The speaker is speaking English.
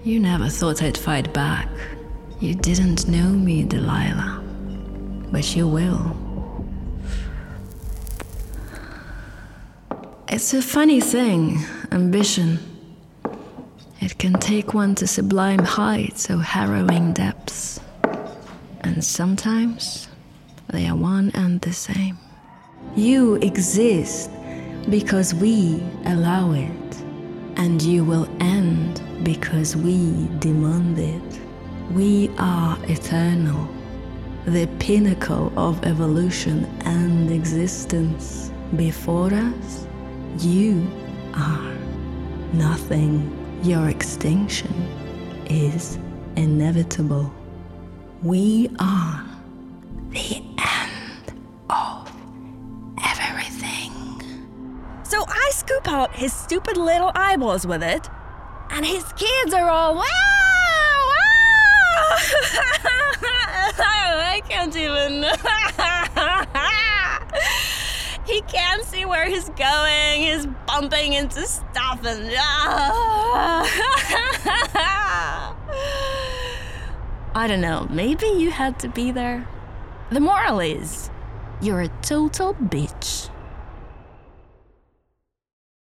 You never thought I'd fight back. You didn't know me, Delilah. But you will. It's a funny thing, ambition. It can take one to sublime heights or harrowing depths. And sometimes they are one and the same. You exist because we allow it, and you will end because we demand it. We are eternal, the pinnacle of evolution and existence. Before us, you are nothing. Your extinction is inevitable. We are the end of everything. So I scoop out his stupid little eyeballs with it, and his kids are all, wow, wow! I can't even. He can't see where he's going. He's bumping into stuff and. I don't know, maybe you had to be there. The moral is, you're a total bitch.